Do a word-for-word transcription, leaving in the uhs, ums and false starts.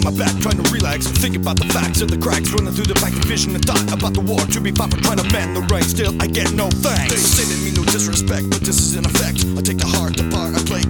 my back, trying to relax. Think about the facts of the cracks running through the back of vision and thought about the war to be fought for trying to bend the rain. Still, I get no thanks. They say they mean no disrespect, but this is in effect. I take the heart apart, I play